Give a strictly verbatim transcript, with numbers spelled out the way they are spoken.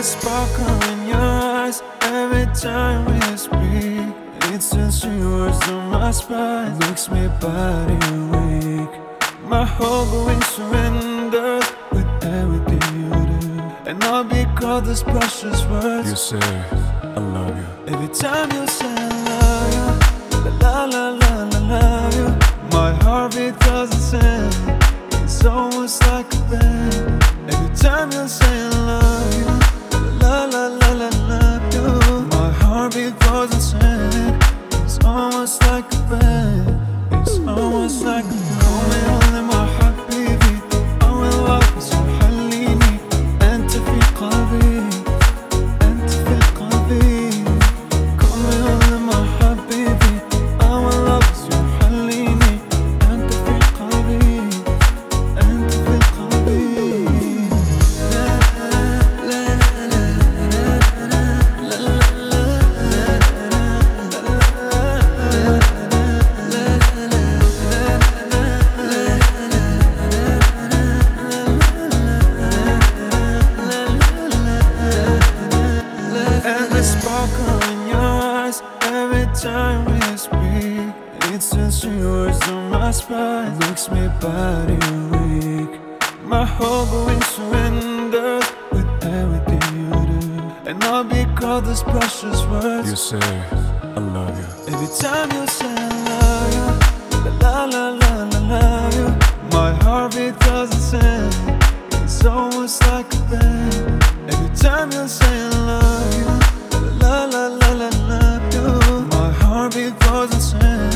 the sparkle in your eyes every time we speak. It sends shivers down my spine, makes me body weak. My whole being surrenders with everything you do, and all because these precious words You say, I love you. every time you say I love you, la la la la la love you. My heartbeat doesn't sing, it's almost like a band. Every time you say I love you, la la la la love you. My heartbeat doesn't sing, it's almost like a band. It's almost like a band. Call me only my حبيبي أول لحظة حليني أنت في قلبي أنت في قلبي. Call me only my حبيبي أول لحظة حليني أنت في قلبي أنت في قلبي. And the sparkle in your eyes every time we speak. It sends shivers down my spine, makes me body weak. My whole being surrenders with everything you do, and all because these precious words You say, I love you. every time you say I love you, la la la la love you. My heartbeat doesn't sing, it's almost like a band. Every time you say I love you, la la la la love you. My heartbeat doesn't sing,